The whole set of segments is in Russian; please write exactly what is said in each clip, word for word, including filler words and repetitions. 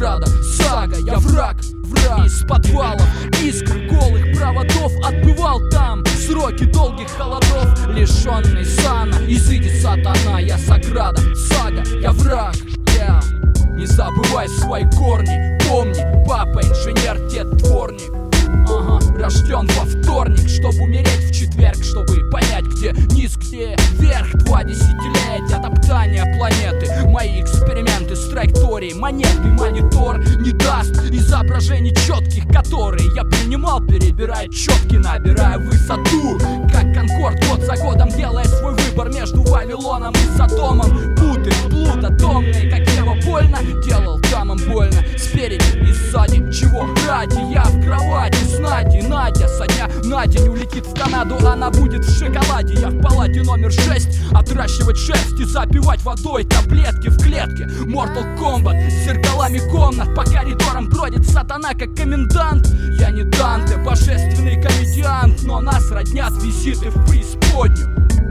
Саграда, сага, я враг, враг. Из подвалов, искр голых проводов отбывал там сроки долгих холодов, лишенный сана. Изыди, сатана, я Саграда, сага, я враг, yeah. Не забывай свои корни, помни, папа инженер, дед дворник. Ага, рожден во вторник, чтобы умереть в четверг, чтобы понять, где низ, где верх. Два десятилетия топтания планеты, мои эксперименты с траекторией монеты. Монитор не даст изображений четких, которые я принимал, перебирая четки, набирая высоту, как Конкорд, год за годом делая свой выбор между Вавилоном и Содомом. Путы, блуд атомные, как его больно делал дамам больно. Спереди и сзади, чего ради я в кровати с Надей. Надя со дня на день улетит в Канаду, она будет в шоколаде. Я в палате номер шесть, отращивать шерсть и запивать водой таблетки в клетке. Mortal Kombat с зеркалами комнат, по коридорам бродит сатана, как комендант. Я не Данте, божественный комедиант, но нас роднят визиты в преисподнюю.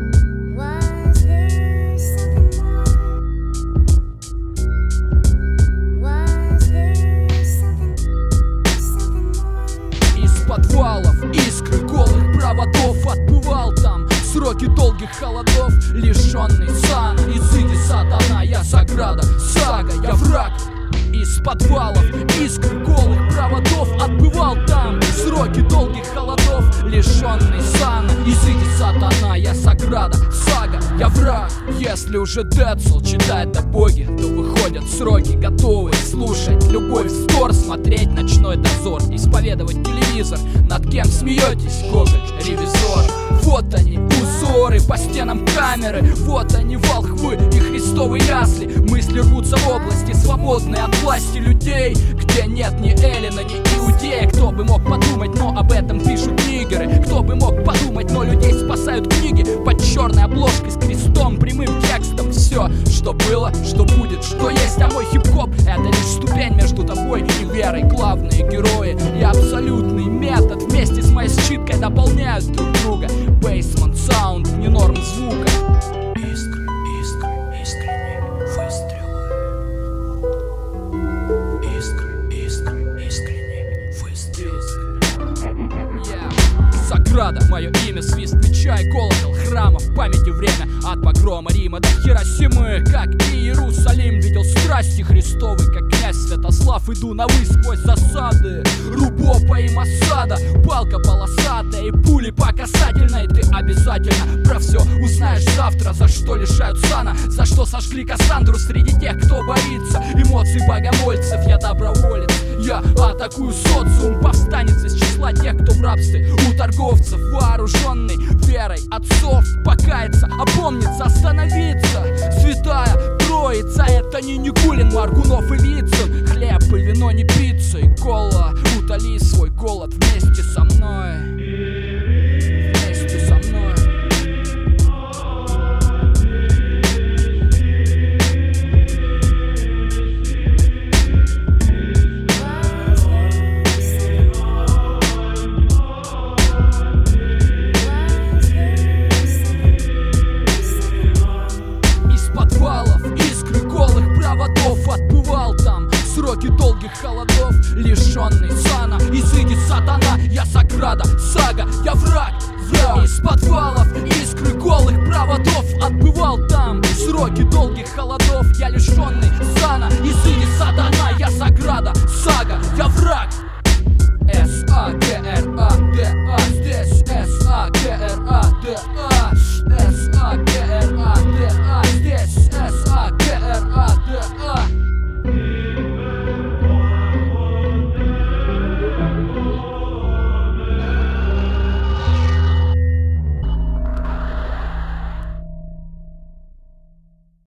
Подвалов, искры голых проводов отбывал там сроки долгих холодов, лишенный сана. Изыди, сатана, я Саграда, сага, я враг. Из подвалов, искры голых проводов отбывал там сроки долгих холодов, лишенный сана. Изыди, сатана, я Саграда, сага, я враг. Если уже Dead Soul читает о боге, то выходят сроки, готовые слушать любой вздор, смотреть ночной дозор, исповедовать телевизор. Над кем смеетесь, Гоголь, ревизор? Вот они, узоры по стенам камеры, вот они, волхвы и христовые ясли. Мысли рвутся в области, свободные от власти людей, где нет ни Эллина, ни Иудея. Кто бы мог подумать, но об этом пишут нигеры. Кто бы мог подумать, но людей спасают книги под черной обложкой с крестом, прямым текстом. Все, что было, что будет, что есть. А мой хип-хоп — это лишь ступень между тобой и верой. Главные герои и абсолютный метод вместе с моей считкой дополняют друг друга. Бейсмент саунд, не норм звука. Искры, искры, искренние выстрелы. Искры, искры, искренние выстрелы. Yeah. Саграда, мое имя, свист меча и колокол храмов. В памяти время от погрома Рима до Хиросимы, как и Иерусалим. Видел страсти Христовы, как князь Святослав. Иду на вы сквозь засады Рубопа и Масада. Палка полосатая и пули по касательной. Ты обязательно про все узнаешь завтра. За что лишают сана, за что сожгли Кассандру. Среди тех, кто боится эмоций богомольцев, я доброволец. Я атакую социум, повстанец из числа тех, кто в рабстве у торговцев, вооруженный верой отцов. Покаяться, опомниться, остановиться. Святая Троица, это не Никулин, Моргунов и Вицин. Хлеб и вино, не пицца и кола. Утоли свой голод вместе со мной. Вместе со мной. Отбывал там сроки долгих холодов, лишенный сана. Изыди, сатана, я Саграда, сага, я враг, враг. Из подвалов, искры голых проводов отбывал там сроки долгих холодов, я лишенный сана. Изыди, сатана, я Саграда, сага, я враг.